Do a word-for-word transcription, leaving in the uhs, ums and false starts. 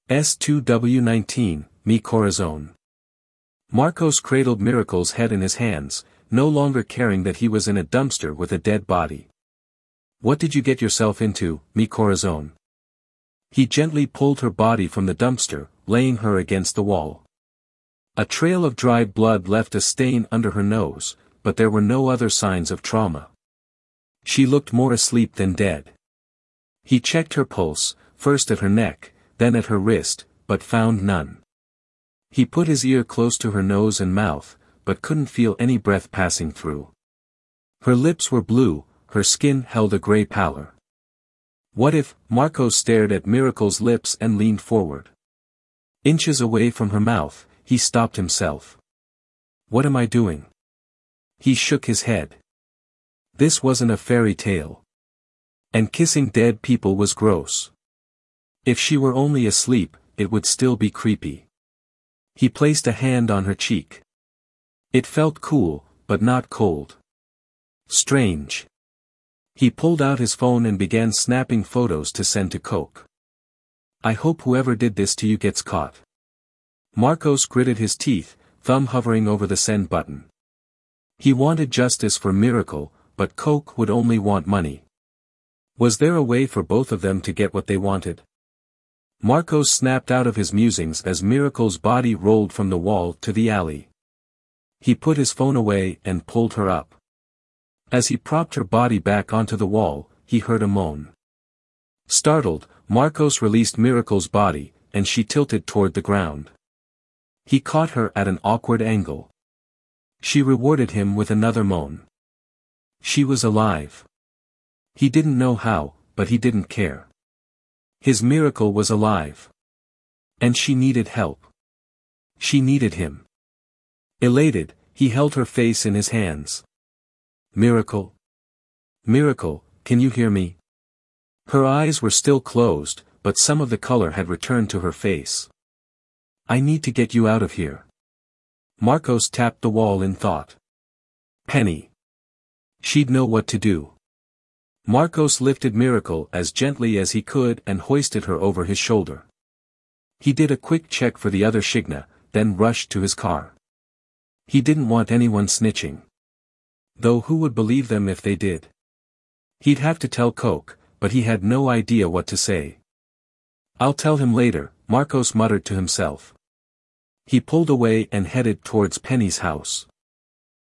S two W nineteen, Mi Corazon. Marcos cradled Miracle's head in his hands, no longer caring that he was in a dumpster with a dead body. What did you get yourself into, Mi Corazon? He gently pulled her body from the dumpster, laying her against the wall. A trail of dried blood left a stain under her nose, but there were no other signs of trauma. She looked more asleep than dead. He checked her pulse, first at her neck, then at her wrist, but found none. He put his ear close to her nose and mouth, but couldn't feel any breath passing through. Her lips were blue, her skin held a gray pallor. What if? Marcos stared at Miracle's lips and leaned forward. Inches away from her mouth, he stopped himself. What am I doing? He shook his head. This wasn't a fairy tale. And kissing dead people was gross. If she were only asleep, it would still be creepy. He placed a hand on her cheek. It felt cool, but not cold. Strange. He pulled out his phone and began snapping photos to send to Coke. I hope whoever did this to you gets caught. Marcos gritted his teeth, thumb hovering over the send button. He wanted justice for Miracle, but Coke would only want money. Was there a way for both of them to get what they wanted? Marcos snapped out of his musings as Miracle's body rolled from the wall to the alley. He put his phone away and pulled her up. As he propped her body back onto the wall, he heard a moan. Startled, Marcos released Miracle's body, and she tilted toward the ground. He caught her at an awkward angle. She rewarded him with another moan. She was alive. He didn't know how, but he didn't care. His Miracle was alive. And she needed help. She needed him. Elated, he held her face in his hands. Miracle? Miracle, can you hear me? Her eyes were still closed, but some of the color had returned to her face. I need to get you out of here. Marcos tapped the wall in thought. Penny. She'd know what to do. Marcos lifted Miracle as gently as he could and hoisted her over his shoulder. He did a quick check for the other Shigna, then rushed to his car. He didn't want anyone snitching. Though who would believe them if they did? He'd have to tell Coke, but he had no idea what to say. I'll tell him later, Marcos muttered to himself. He pulled away and headed towards Penny's house.